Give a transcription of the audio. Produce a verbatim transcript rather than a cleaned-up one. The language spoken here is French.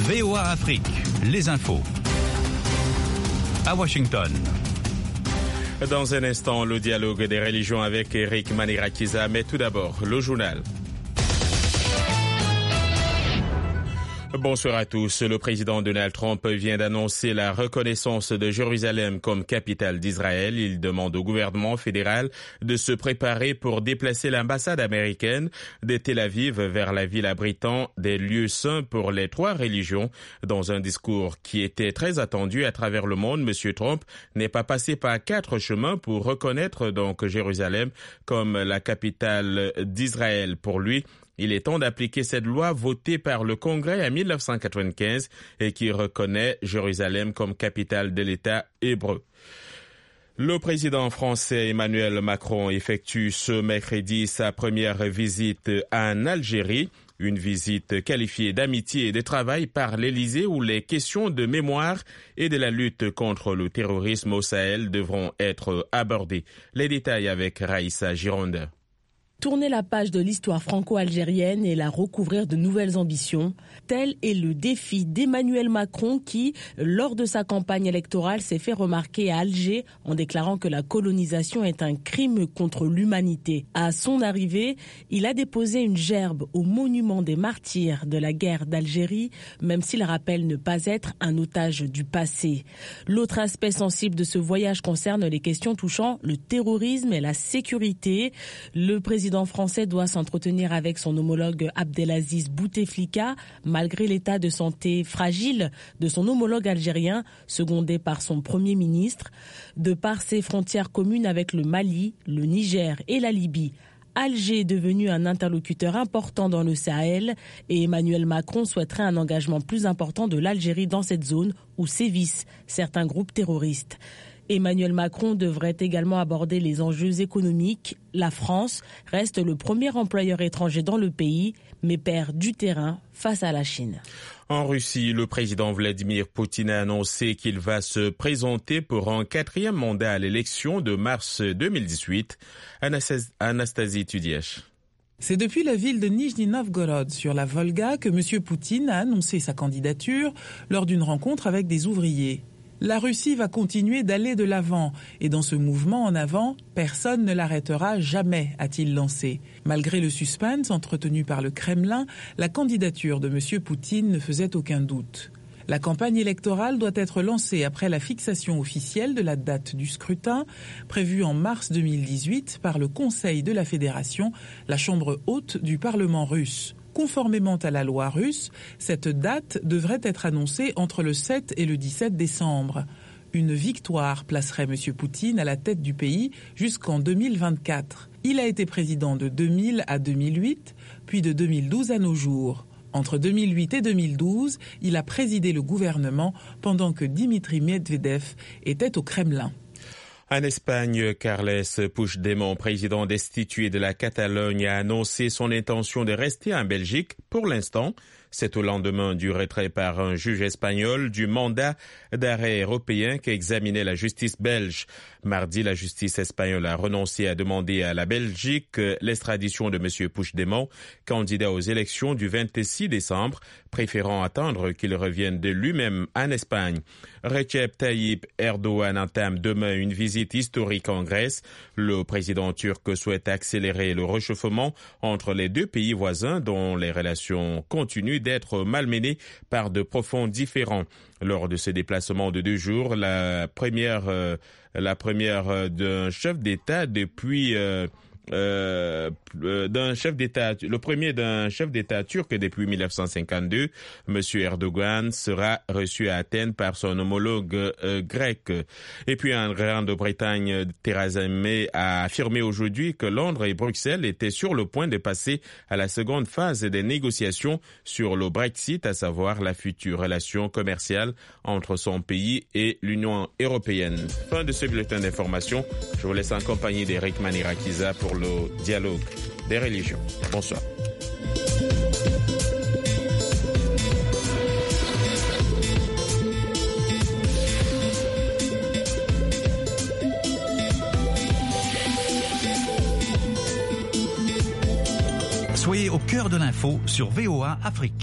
V O A Afrique, les infos. À Washington. Dans un instant, le dialogue des religions avec Eric Manirakiza, mais tout d'abord, le journal. Bonsoir à tous. Le président Donald Trump vient d'annoncer la reconnaissance de Jérusalem comme capitale d'Israël. Il demande au gouvernement fédéral de se préparer pour déplacer l'ambassade américaine de Tel Aviv vers la ville abritant des lieux saints pour les trois religions. Dans un discours qui était très attendu à travers le monde, M. Trump n'est pas passé par quatre chemins pour reconnaître donc Jérusalem comme la capitale d'Israël. Pour lui, il est temps d'appliquer cette loi votée par le Congrès en mille neuf cent quatre-vingt-quinze et qui reconnaît Jérusalem comme capitale de l'État hébreu. Le président français Emmanuel Macron effectue ce mercredi sa première visite en Algérie. Une visite qualifiée d'amitié et de travail par l'Élysée où les questions de mémoire et de la lutte contre le terrorisme au Sahel devront être abordées. Les détails avec Raïssa Gironde. Tourner la page de l'histoire franco-algérienne et la recouvrir de nouvelles ambitions, tel est le défi d'Emmanuel Macron qui, lors de sa campagne électorale, s'est fait remarquer à Alger en déclarant que la colonisation est un crime contre l'humanité. À son arrivée, il a déposé une gerbe au monument des martyrs de la guerre d'Algérie, même s'il rappelle ne pas être un otage du passé. L'autre aspect sensible de ce voyage concerne les questions touchant le terrorisme et la sécurité. Le président Le président français doit s'entretenir avec son homologue Abdelaziz Bouteflika, malgré l'état de santé fragile de son homologue algérien, secondé par son Premier ministre. De par ses frontières communes avec le Mali, le Niger et la Libye, Alger est devenu un interlocuteur important dans le Sahel et Emmanuel Macron souhaiterait un engagement plus important de l'Algérie dans cette zone où sévissent certains groupes terroristes. Emmanuel Macron devrait également aborder les enjeux économiques. La France reste le premier employeur étranger dans le pays, mais perd du terrain face à la Chine. En Russie, le président Vladimir Poutine a annoncé qu'il va se présenter pour un quatrième mandat à l'élection de mars deux mille dix-huit. Anastasie Tudièche. C'est depuis la ville de Nijni Novgorod, sur la Volga, que M. Poutine a annoncé sa candidature lors d'une rencontre avec des ouvriers. La Russie va continuer d'aller de l'avant et dans ce mouvement en avant, personne ne l'arrêtera jamais, a-t-il lancé. Malgré le suspense entretenu par le Kremlin, la candidature de M. Poutine ne faisait aucun doute. La campagne électorale doit être lancée après la fixation officielle de la date du scrutin, prévue en mars deux mille dix-huit par le Conseil de la Fédération, la chambre haute du Parlement russe. Conformément à la loi russe, cette date devrait être annoncée entre le sept et le dix-sept décembre. Une victoire placerait M. Poutine à la tête du pays jusqu'en deux mille vingt-quatre. Il a été président de deux mille à deux mille huit, puis de deux mille douze à nos jours. Entre deux mille huit et deux mille douze, il a présidé le gouvernement pendant que Dimitri Medvedev était au Kremlin. En Espagne, Carles Puigdemont, président destitué de la Catalogne, a annoncé son intention de rester en Belgique pour l'instant. C'est au lendemain du retrait par un juge espagnol du mandat d'arrêt européen qu'examinait la justice belge. Mardi, la justice espagnole a renoncé à demander à la Belgique l'extradition de M. Puigdemont, candidat aux élections du vingt-six décembre, préférant attendre qu'il revienne de lui-même en Espagne. Recep Tayyip Erdogan entame demain une visite historique en Grèce. Le président turc souhaite accélérer le réchauffement entre les deux pays voisins dont les relations continuent d'être malmenées par de profonds différends. Lors de ce déplacement de deux jours, la première, euh, la première euh, d'un chef d'État depuis euh, Euh, d'un chef d'État, le premier d'un chef d'État turc depuis mille neuf cent cinquante-deux, M. Erdogan sera reçu à Athènes par son homologue euh, grec. Et puis en Grande-Bretagne, Theresa May a affirmé aujourd'hui que Londres et Bruxelles étaient sur le point de passer à la seconde phase des négociations sur le Brexit, à savoir la future relation commerciale entre son pays et l'Union européenne. Fin de ce bulletin d'information. Je vous laisse en compagnie d'Eric Manirakiza pour le dialogue des religions. Bonsoir. Soyez au cœur de l'info sur V O A Afrique.